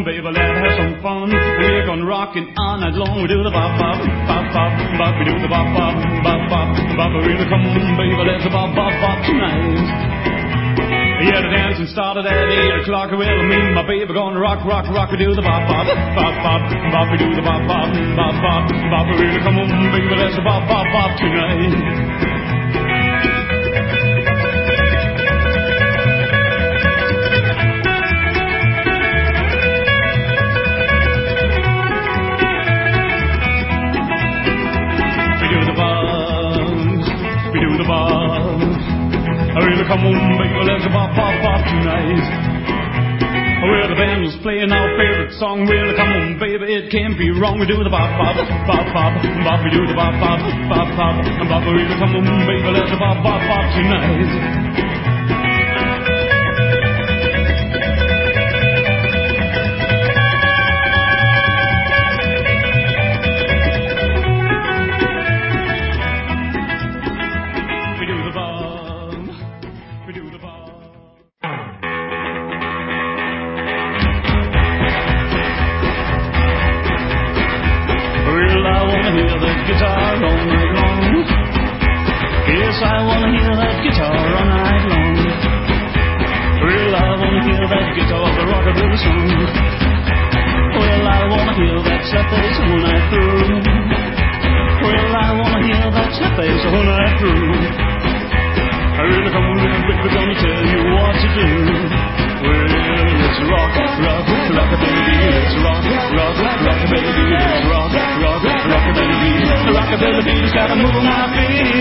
baby, let's have some fun. We're gonna rock it all night long. We do the bop bop, bop bop, bop. We do the bop bop, bop bop, bop. Really come on, baby, let's bop bop bop tonight. Yeah, the dancing started at 8 o'clock. Well, me and my baby gonna rock, rock, rock. We do the bop bop, bop bop, bop. We do the bop bop, bop bop, bop. Really come on, baby, let's bop bop bop tonight. Come on, baby, let's bop, bop, bop tonight. Well, the band was playing our favorite song. Well, come on, baby, it can't be wrong. We do the bop, bop, bop, bop, bop. We do the bop, bop, bop, bop, bop. Really, come on, baby, let's bop, bop, bop tonight. I wanna hear that guitar all night long. Well, I wanna hear that guitar, the rockabilly song. Well, I wanna hear that slap bass all night through. Well, I wanna hear that slap bass all night through. Really come on, little baby, gonna tell you what to do. Well, it's rock, rock, rock a baby. It's rock, rock, rock a baby. It's rock, rock, rock a baby. The rockabilly beat has gotta move my feet.